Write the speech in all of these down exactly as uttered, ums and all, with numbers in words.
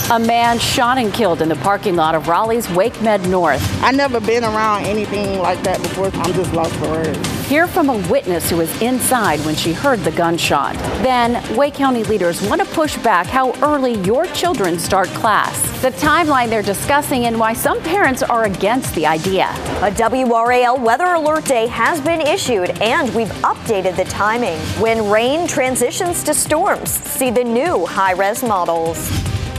A man shot and killed in the parking lot of Raleigh's Wake Med North. I've never been around anything like that before. I'm just lost for words. Hear from a witness who was inside when she heard the gunshot. Then, Wake County leaders want to push back how early your children start class. The timeline they're discussing and why some parents are against the idea. A W R A L weather alert day has been issued, and we've updated the timing. When rain transitions to storms, see the new high-res models.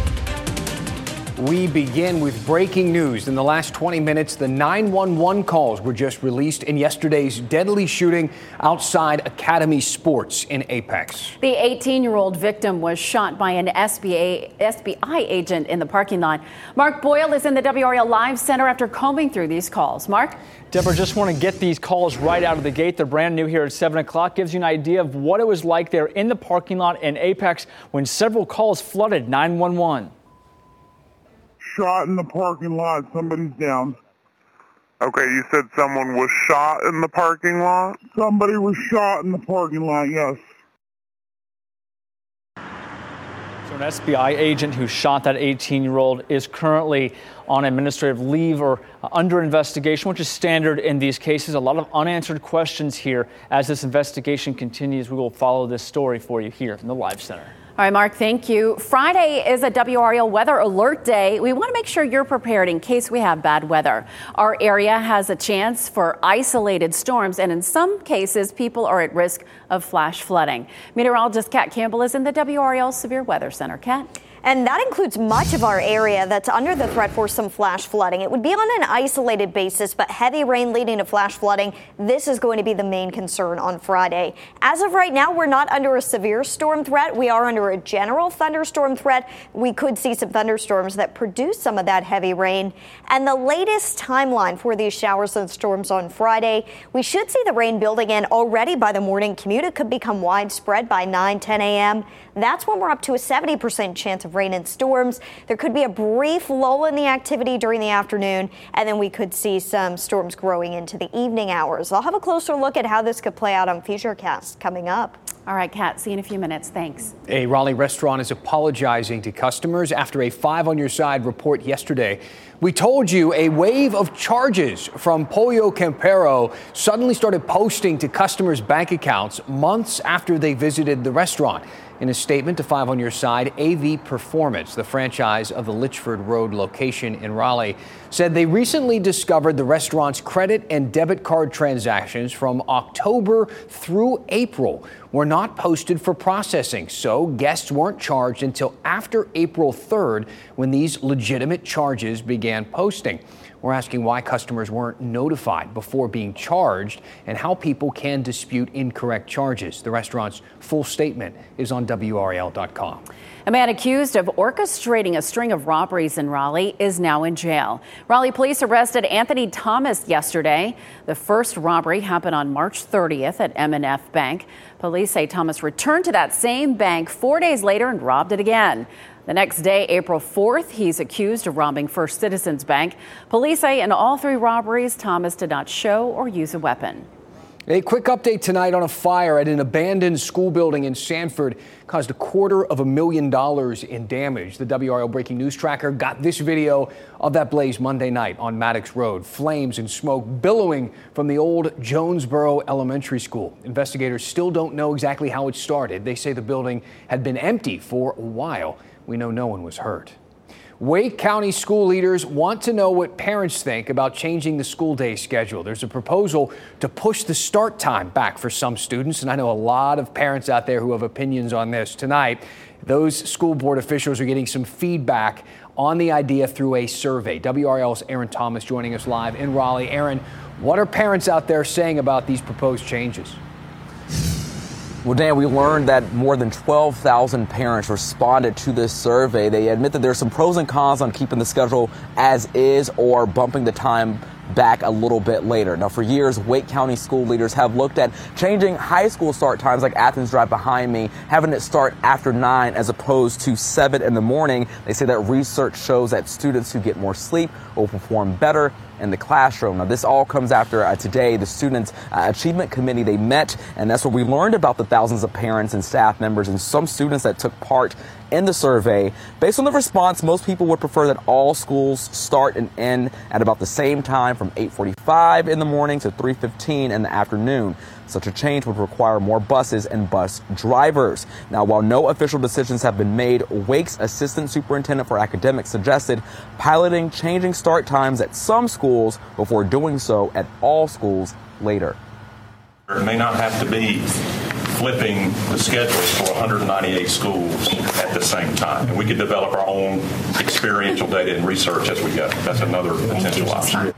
We begin with breaking news. In the last twenty minutes, the nine one one calls were just released in yesterday's deadly shooting outside Academy Sports in Apex. The eighteen-year-old victim was shot by an S B I agent in the parking lot. Mark Boyle is in the W R A L Live Center after combing through these calls. Mark? Deborah, just want to get these calls right out of the gate. They're brand new here at seven o'clock. Gives you an idea of what it was like there in the parking lot in Apex when several calls flooded nine one one. Shot in the parking lot. Somebody's down. Okay, you said someone was shot in the parking lot? Somebody was shot in the parking lot, yes. So an S B I agent who shot that eighteen-year-old is currently on administrative leave or under investigation, which is standard in these cases. A lot of unanswered questions here. As this investigation continues, we will follow this story for you here from the Live Center. All right, Mark, thank you. Friday is a W R A L weather alert day. We want to make sure you're prepared in case we have bad weather. Our area has a chance for isolated storms, and in some cases, people are at risk of flash flooding. Meteorologist Kat Campbell is in the W R A L Severe Weather Center. Kat? And that includes much of our area that's under the threat for some flash flooding. It would be on an isolated basis, but heavy rain leading to flash flooding. This is going to be the main concern on Friday. As of right now, we're not under a severe storm threat. We are under a general thunderstorm threat. We could see some thunderstorms that produce some of that heavy rain. And the latest timeline for these showers and storms on Friday, we should see the rain building in already by the morning commute. It could become widespread by nine, ten a.m. That's when we're up to a seventy percent chance of rain and storms. There could be a brief lull in the activity during the afternoon, and then we could see some storms growing into the evening hours. I'll have a closer look at how this could play out on Futurecast coming up. All right, Kat, see you in a few minutes. Thanks. A Raleigh restaurant is apologizing to customers after a Five on Your Side report yesterday. We told you a wave of charges from Pollo Campero suddenly started posting to customers' bank accounts months after they visited the restaurant. In a statement to Five on Your Side, A V Performance, the franchise of the Litchford Road location in Raleigh, said they recently discovered the restaurant's credit and debit card transactions from October through April were not posted for processing, so guests weren't charged until after April third when these legitimate charges began posting. We're asking why customers weren't notified before being charged and how people can dispute incorrect charges. The restaurant's full statement is on W R A L dot com. A man accused of orchestrating a string of robberies in Raleigh is now in jail. Raleigh police arrested Anthony Thomas yesterday. The first robbery happened on March thirtieth at M and F Bank. Police say Thomas returned to that same bank four days later and robbed it again. The next day, April fourth, he's accused of robbing First Citizens Bank. Police say in all three robberies, Thomas did not show or use a weapon. A quick update tonight on a fire at an abandoned school building in Sanford caused a quarter of a million dollars in damage. The W R L Breaking News Tracker got this video of that blaze Monday night on Maddox Road. Flames and smoke billowing from the old Jonesboro Elementary School. Investigators still don't know exactly how it started. They say the building had been empty for a while. We know no one was hurt. Wake County school leaders want to know what parents think about changing the school day schedule. There's a proposal to push the start time back for some students, and I know a lot of parents out there who have opinions on this. Tonight, those school board officials are getting some feedback on the idea through a survey. W R L's Aaron Thomas joining us live in Raleigh. Aaron, what are parents out there saying about these proposed changes? Well, Dan, we learned that more than twelve thousand parents responded to this survey. They admit that there's some pros and cons on keeping the schedule as is or bumping the time back a little bit later. Now, for years, Wake County school leaders have looked at changing high school start times like Athens Drive behind me, having it start after nine as opposed to seven in the morning. They say that research shows that students who get more sleep will perform better in the classroom. Now, this all comes after uh, today the Students uh, Achievement Committee, they met, and that's where we learned about the thousands of parents and staff members and some students that took part in the survey. Based on the response, most people would prefer that all schools start and end at about the same time from eight forty-five in the morning to three fifteen in the afternoon. Such a change would require more buses and bus drivers. Now, while no official decisions have been made, Wake's Assistant Superintendent for Academics suggested piloting changing start times at some schools before doing so at all schools later. It may not have to be flipping the schedules for one hundred ninety-eight schools at the same time. And we could develop our own experiential data and research as we go. That's another potential option.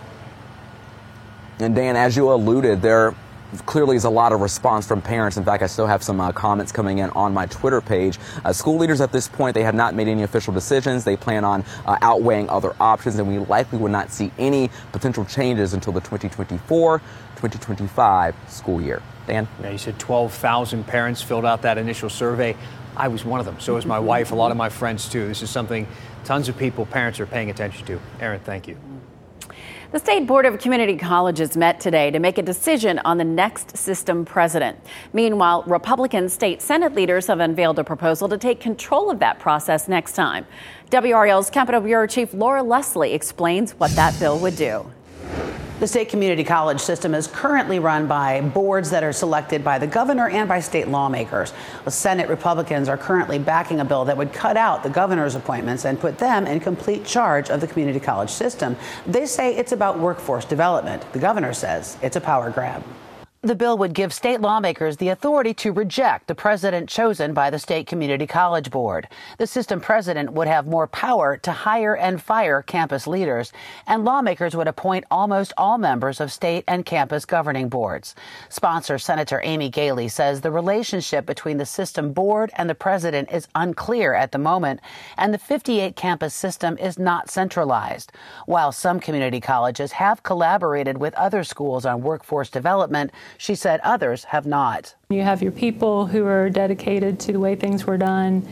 And Dan, as you alluded, there clearly is a lot of response from parents. In fact, I still have some uh, comments coming in on my Twitter page. Uh, school leaders at this point, they have not made any official decisions. They plan on uh, outweighing other options, and we likely would not see any potential changes until the twenty twenty-four twenty twenty-five school year. Dan? Yeah, you said twelve thousand parents filled out that initial survey. I was one of them. So was my wife, a lot of my friends, too. This is something tons of people, parents, are paying attention to. Aaron, thank you. The State Board of Community Colleges met today to make a decision on the next system president. Meanwhile, Republican state Senate leaders have unveiled a proposal to take control of that process next time. W R L's Capitol Bureau Chief Laura Leslie explains what that bill would do. The state community college system is currently run by boards that are selected by the governor and by state lawmakers. The Senate Republicans are currently backing a bill that would cut out the governor's appointments and put them in complete charge of the community college system. They say it's about workforce development. The governor says it's a power grab. The bill would give state lawmakers the authority to reject the president chosen by the State Community College Board. The system president would have more power to hire and fire campus leaders, and lawmakers would appoint almost all members of state and campus governing boards. Sponsor Senator Amy Galey says the relationship between the system board and the president is unclear at the moment, and the fifty-eight campus system is not centralized. While some community colleges have collaborated with other schools on workforce development, she said others have not. You have your people who are dedicated to the way things were done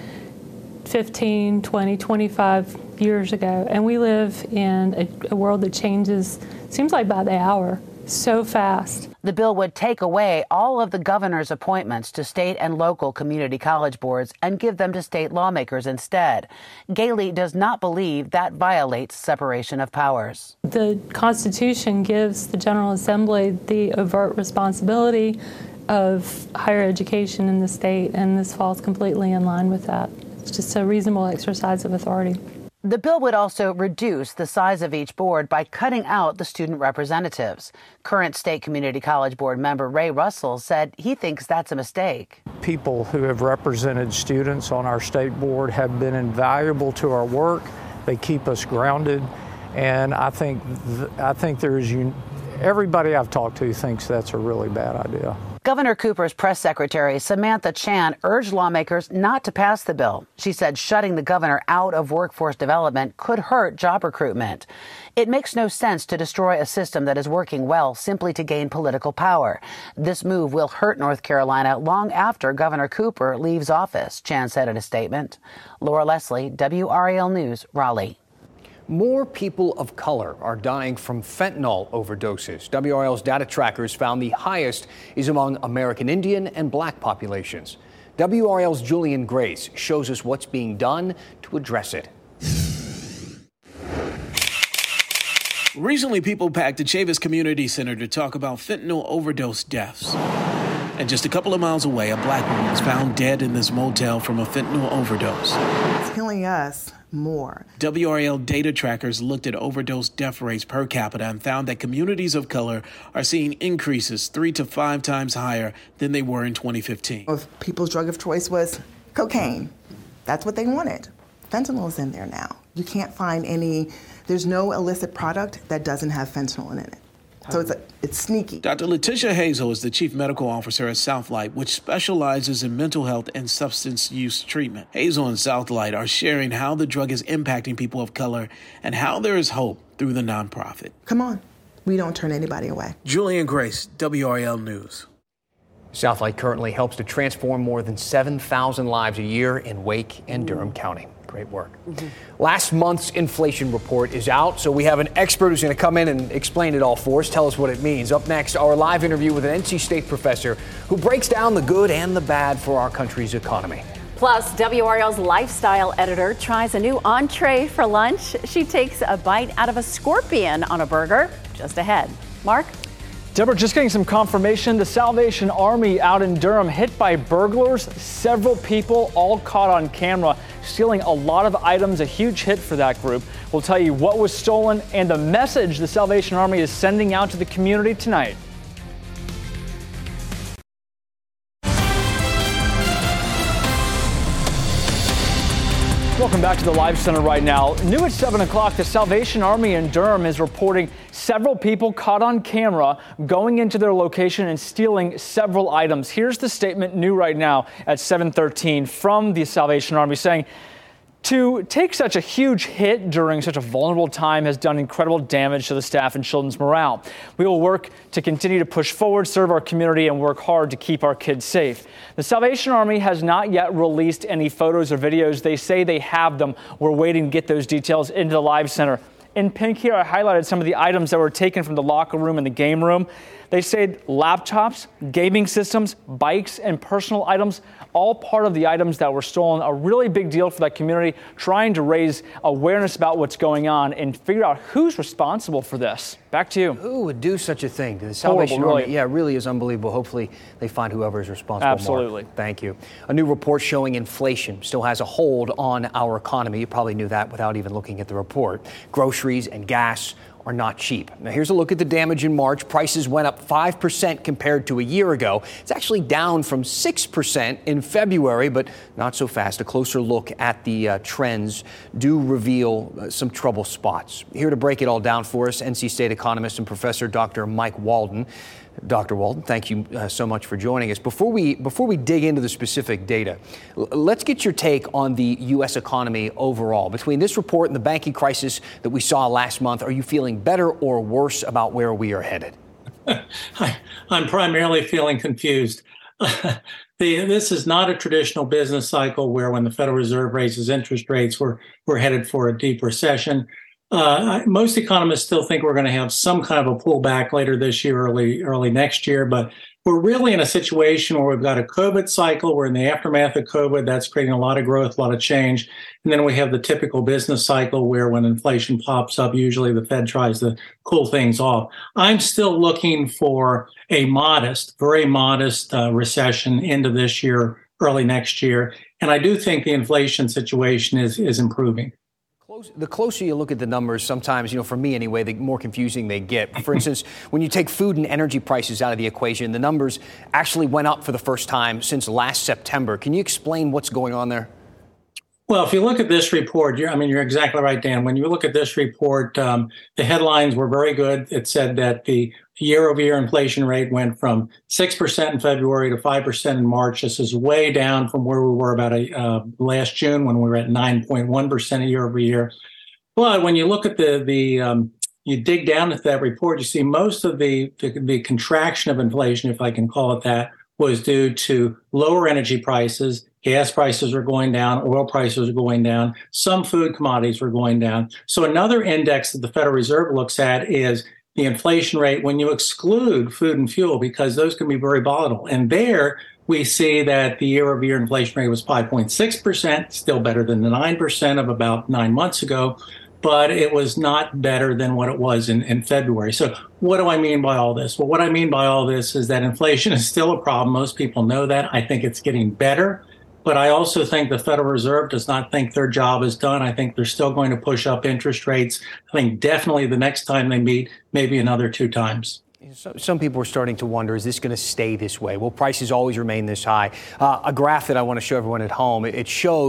fifteen, twenty, twenty-five years ago. And we live in a, a world that changes, seems like by the hour, so fast. The bill would take away all of the governor's appointments to state and local community college boards and give them to state lawmakers instead. Galey does not believe that violates separation of powers. The Constitution gives the General Assembly the overt responsibility of higher education in the state, and this falls completely in line with that. It's just a reasonable exercise of authority. The bill would also reduce the size of each board by cutting out the student representatives. Current State Community College Board member Ray Russell said he thinks that's a mistake. People who have represented students on our state board have been invaluable to our work. They keep us grounded, and I think th- I think there's un- everybody I've talked to thinks that's a really bad idea. Governor Cooper's press secretary, Samantha Chan, urged lawmakers not to pass the bill. She said shutting the governor out of workforce development could hurt job recruitment. It makes no sense to destroy a system that is working well simply to gain political power. This move will hurt North Carolina long after Governor Cooper leaves office, Chan said in a statement. Laura Leslie, W R A L News, Raleigh. More people of color are dying from fentanyl overdoses. W R L's data trackers found the highest is among American Indian and Black populations. W R L's Julian Grace shows us what's being done to address it. Recently, people packed the Chavis Community Center to talk about fentanyl overdose deaths. And just a couple of miles away, a black woman was found dead in this motel from a fentanyl overdose. It's killing us more. W R L data trackers looked at overdose death rates per capita and found that communities of color are seeing increases three to five times higher than they were in twenty fifteen. If people's drug of choice was cocaine, that's what they wanted. Fentanyl is in there now. You can't find any, there's no illicit product that doesn't have fentanyl in it. So it's, a, it's sneaky. Doctor Letitia Hazel is the chief medical officer at Southlight, which specializes in mental health and substance use treatment. Hazel and Southlight are sharing how the drug is impacting people of color and how there is hope through the nonprofit. Come on, we don't turn anybody away. Julian Grace, W R L News. Southlight currently helps to transform more than seven thousand lives a year in Wake and Durham County. Great work. Mm-hmm. Last month's inflation report is out, so we have an expert who's going to come in and explain it all for us, tell us what it means. Up next, our live interview with an N C State professor who breaks down the good and the bad for our country's economy. Plus, W R L's lifestyle editor tries a new entree for lunch. She takes a bite out of a scorpion on a burger. Just ahead. Mark? Deborah, just getting some confirmation. The Salvation Army out in Durham hit by burglars. Several people all caught on camera stealing a lot of items. A huge hit for that group. We'll tell you what was stolen and the message the Salvation Army is sending out to the community tonight. Welcome back to the Live Center right now. New at seven o'clock, the Salvation Army in Durham is reporting several people caught on camera going into their location and stealing several items. Here's the statement new right now at seven thirteen from the Salvation Army saying, to take such a huge hit during such a vulnerable time has done incredible damage to the staff and children's morale. We will work to continue to push forward, serve our community, and work hard to keep our kids safe. The Salvation Army has not yet released any photos or videos. They say they have them. We're waiting to get those details into the Live Center. In pink here, I highlighted some of the items that were taken from the locker room and the game room. They say laptops, gaming systems, bikes, and personal items, all part of the items that were stolen. A really big deal for that community, trying to raise awareness about what's going on and figure out who's responsible for this. Back to you. Who would do such a thing to the Salvation Horrible, Army? really. Yeah, it really is unbelievable. Hopefully they find whoever is responsible. Absolutely. Mark. Thank you. A new report showing inflation still has a hold on our economy. You probably knew that without even looking at the report. Groceries and gas are not cheap. Now, here's a look at the damage in March. Prices went up five percent compared to a year ago. It's actually down from six percent in February, but not so fast. A closer look at the uh, trends do reveal uh, some trouble spots. Here to break it all down for us, N C State economist and professor Doctor Mike Walden. Doctor Walden, thank you uh, so much for joining us. Before we before we dig into the specific data, l- let's get your take on the U S economy overall. Between this report and the banking crisis that we saw last month, are you feeling better or worse about where we are headed? I, I'm primarily feeling confused. the, this is not a traditional business cycle where when the Federal Reserve raises interest rates, we're, we're headed for a deep recession. Uh, most economists still think we're going to have some kind of a pullback later this year, early early next year. But we're really in a situation where we've got a COVID cycle. We're in the aftermath of COVID. That's creating a lot of growth, a lot of change. And then we have the typical business cycle where when inflation pops up, usually the Fed tries to cool things off. I'm still looking for a modest, very modest uh, recession into this year, early next year. And I do think the inflation situation is is improving. The closer you look at the numbers, sometimes, you know, for me anyway, the more confusing they get. For instance, when you take food and energy prices out of the equation, the numbers actually went up for the first time since last September. Can you explain what's going on there? Well, if you look at this report, you're, I mean, you're exactly right, Dan. When you look at this report, um, the headlines were very good. It said that the year-over-year inflation rate went from six percent in February to five percent in March. This is way down from where we were about a, uh, last June when we were at nine point one percent year-over-year. But when you look at the, the um, you dig down into that report, you see most of the, the, the contraction of inflation, if I can call it that, was due to lower energy prices. Gas prices are going down, oil prices are going down, some food commodities are going down. So another index that the Federal Reserve looks at is the inflation rate when you exclude food and fuel, because those can be very volatile. And there we see that the year-over-year inflation rate was five point six percent, still better than the nine percent of about nine months ago, but it was not better than what it was in, in February. So what do I mean by all this? Well, what I mean by all this is that inflation is still a problem. Most people know that. I think it's getting better. But I also think the Federal Reserve does not think their job is done. I think they're still going to push up interest rates. I think definitely the next time they meet, maybe another two times. So, some people are starting to wonder, is this going to stay this way? Will prices always remain this high? Uh, a graph that I want to show everyone at home, it shows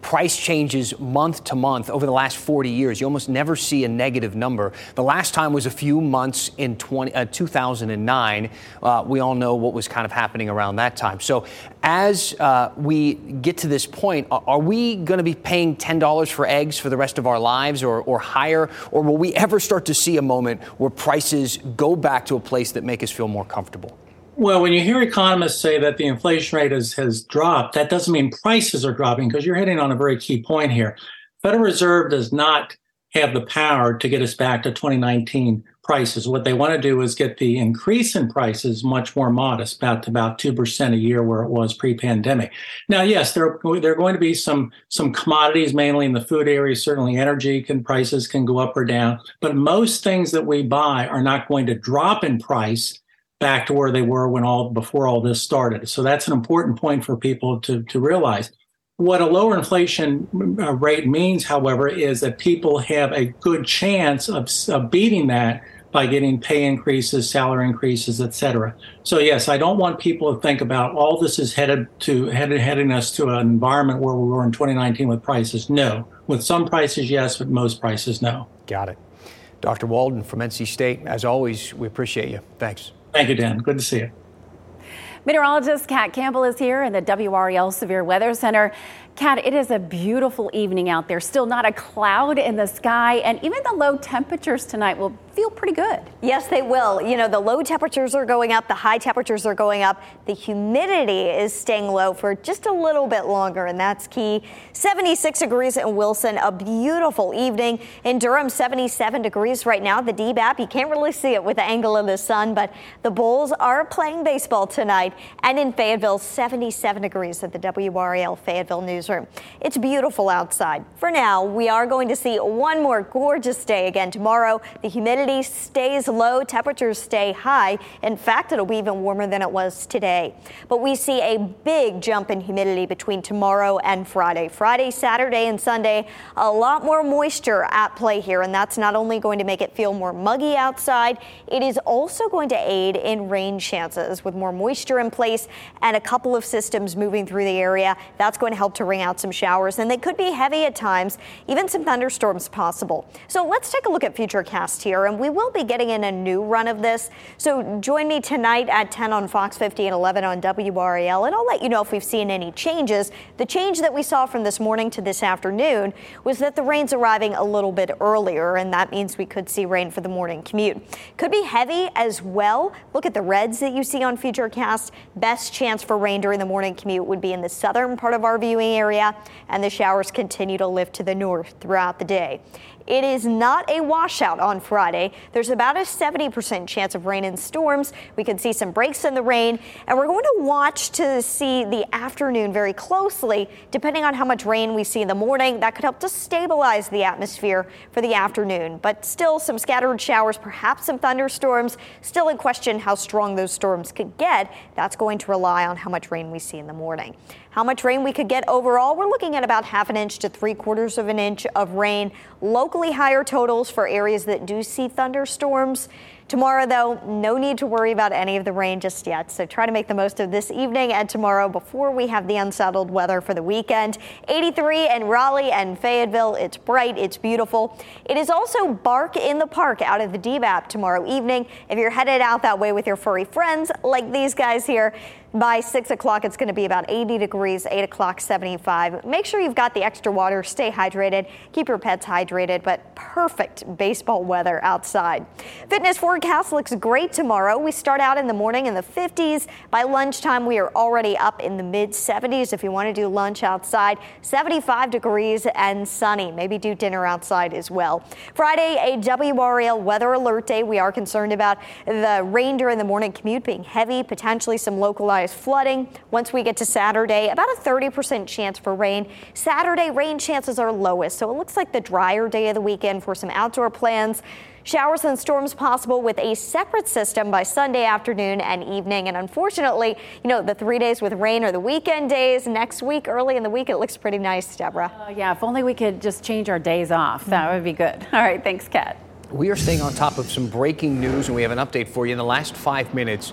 price changes month to month over the last forty years. You almost never see a negative number. The last time was a few months in twenty, uh, two thousand nine. Uh, we all know what was kind of happening around that time. So as uh, we get to this point, are we going to be paying ten dollars for eggs for the rest of our lives or, or higher? Or will we ever start to see a moment where prices go back to a place that make us feel more comfortable? Well, when you hear economists say that the inflation rate has, has dropped, that doesn't mean prices are dropping, because you're hitting on a very key point here. Federal Reserve does not have the power to get us back to twenty nineteen prices. What they want to do is get the increase in prices much more modest, about about two percent a year where it was pre-pandemic. Now, yes, there, there are going to be some, some commodities, mainly in the food area. Certainly energy can prices can go up or down, but most things that we buy are not going to drop in price back to where they were when all before all this started. So that's an important point for people to, to realize. What a lower inflation rate means, however, is that people have a good chance of, of beating that by getting pay increases, salary increases, et cetera. So yes, I don't want people to think about all this is headed to headed heading us to an environment where we were in twenty nineteen with prices. No. With some prices, yes, but most prices, no. Got it. Doctor Walden from N C State, as always, we appreciate you. Thanks. Thank you, Dan. Good to see you. Meteorologist Kat Campbell is here in the W R E L Severe Weather Center. Kat, it is a beautiful evening out there. Still not a cloud in the sky, and even the low temperatures tonight will feel pretty good. Yes, they will. You know, the low temperatures are going up, the high temperatures are going up. The humidity is staying low for just a little bit longer, and that's key. seventy-six degrees in Wilson, a beautiful evening. In Durham, seventy-seven degrees right now. The D B A P, you can't really see it with the angle of the sun, but the Bulls are playing baseball tonight. And in Fayetteville, seventy-seven degrees at the W R E L Fayetteville Newsroom. It's beautiful outside. For now, we are going to see one more gorgeous day again tomorrow. The humidity stays low, temperatures stay high. In fact, it'll be even warmer than it was today. But we see a big jump in humidity between tomorrow and Friday. Friday, Saturday, and Sunday, a lot more moisture at play here, and that's not only going to make it feel more muggy outside, it is also going to aid in rain chances with more moisture in place and a couple of systems moving through the area. That's going to help to ring out some showers, and they could be heavy at times, even some thunderstorms possible. So let's take a look at Futurecast here, and we will be getting in a new run of this. So join me tonight at ten on Fox fifty and eleven on W R E L, and I'll let you know if we've seen any changes. The change that we saw from this morning to this afternoon was that the rain's arriving a little bit earlier, and that means we could see rain for the morning commute. Could be heavy as well. Look at the reds that you see on Futurecast. Best chance for rain during the morning commute would be in the southern part of our viewing area, and the showers continue to lift to the north throughout the day. It is not a washout on Friday. There's about a seventy percent chance of rain and storms. We could see some breaks in the rain, and we're going to watch to see the afternoon very closely. Depending on how much rain we see in the morning, that could help to stabilize the atmosphere for the afternoon. But still some scattered showers, perhaps some thunderstorms. Still in question how strong those storms could get. That's going to rely on how much rain we see in the morning. How much rain we could get overall, we're looking at about half an inch to three quarters of an inch of rain. Locally higher totals for areas that do see thunderstorms. Tomorrow, though, no need to worry about any of the rain just yet. So try to make the most of this evening and tomorrow before we have the unsettled weather for the weekend. eighty-three in Raleigh and Fayetteville. It's bright. It's beautiful. It is also Bark in the Park out of the D B A P tomorrow evening. If you're headed out that way with your furry friends like these guys here, by six o'clock, it's going to be about eighty degrees, eight o'clock, seventy-five. Make sure you've got the extra water. Stay hydrated. Keep your pets hydrated, but perfect baseball weather outside. Fitness forecast looks great tomorrow. We start out in the morning in the fifties. By lunchtime, we are already up in the mid seventies if you want to do lunch outside. seventy-five degrees and sunny. Maybe do dinner outside as well. Friday, a W R E L weather alert day. We are concerned about the rain during the morning commute being heavy, potentially some localized flooding. Once we get to Saturday, about a thirty percent chance for rain. Saturday rain chances are lowest, so it looks like the drier day of the weekend for some outdoor plans. Showers and storms possible with a separate system by Sunday afternoon and evening. And unfortunately, you know, the three days with rain are the weekend days. Next week, early in the week, it looks pretty nice, Deborah. Uh, yeah, if only we could just change our days off. That would be good. All right, thanks, Kat. We are staying on top of some breaking news, and we have an update for you in the last five minutes.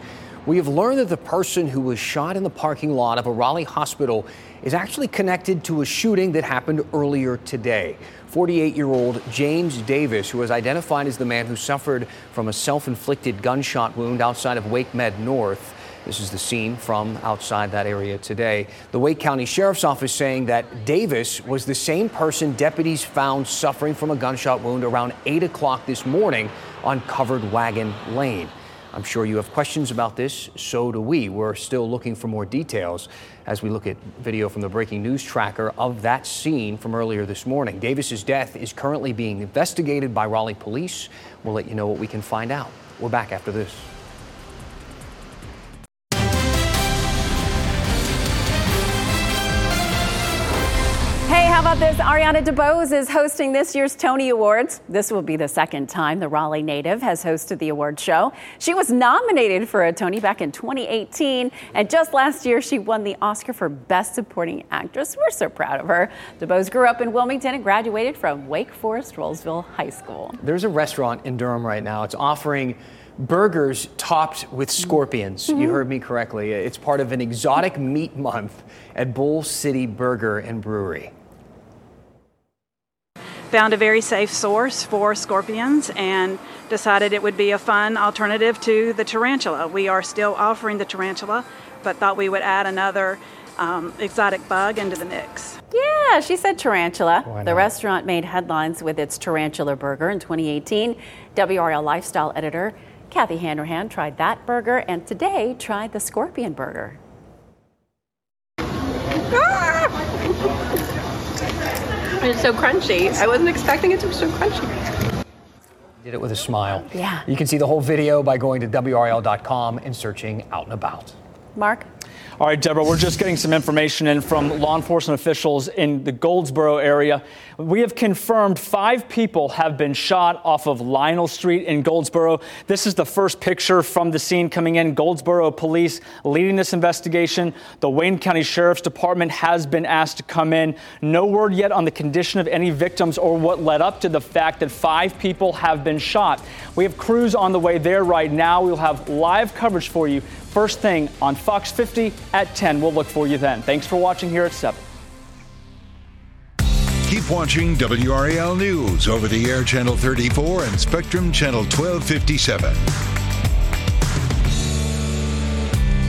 We have learned that the person who was shot in the parking lot of a Raleigh hospital is actually connected to a shooting that happened earlier today. forty-eight-year-old James Davis, who was identified as the man who suffered from a self-inflicted gunshot wound outside of Wake Med North. This is the scene from outside that area today. The Wake County Sheriff's Office saying that Davis was the same person deputies found suffering from a gunshot wound around eight o'clock this morning on Covered Wagon Lane. I'm sure you have questions about this. So do we. We're still looking for more details as we look at video from the breaking news tracker of that scene from earlier this morning. Davis's death is currently being investigated by Raleigh police. We'll let you know what we can find out. We're back after this. Hey, how about this? Ariana DeBose is hosting this year's Tony Awards. This will be the second time the Raleigh native has hosted the award show. She was nominated for a Tony back in twenty eighteen, and just last year she won the Oscar for Best Supporting Actress. We're so proud of her. DeBose grew up in Wilmington and graduated from Wake Forest Rollsville High School. There's a restaurant in Durham right now. It's offering burgers topped with scorpions. Mm-hmm. You heard me correctly. It's part of an exotic meat month at Bull City Burger and Brewery. Found a very safe source for scorpions and decided it would be a fun alternative to the tarantula. We are still offering the tarantula, but thought we would add another um, exotic bug into the mix. Yeah, she said tarantula. The restaurant made headlines with its tarantula burger in twenty eighteen. W R L lifestyle editor Kathy Hanrahan tried that burger and today tried the scorpion burger. It's so crunchy. I wasn't expecting it to be so crunchy. Did it with a smile. Yeah. You can see the whole video by going to W R L dot com and searching Out and About. Mark? All right, Deborah, we're just getting some information in from law enforcement officials in the Goldsboro area. We have confirmed five people have been shot off of Lionel Street in Goldsboro. This is the first picture from the scene coming in. Goldsboro police leading this investigation. The Wayne County Sheriff's Department has been asked to come in. No word yet on the condition of any victims or what led up to the fact that five people have been shot. We have crews on the way there right now. We'll have live coverage for you first thing on Fox fifty at ten. We'll look for you then. Thanks for watching here at seven. Keep watching W R A L News over the air channel thirty-four and Spectrum channel twelve fifty-seven.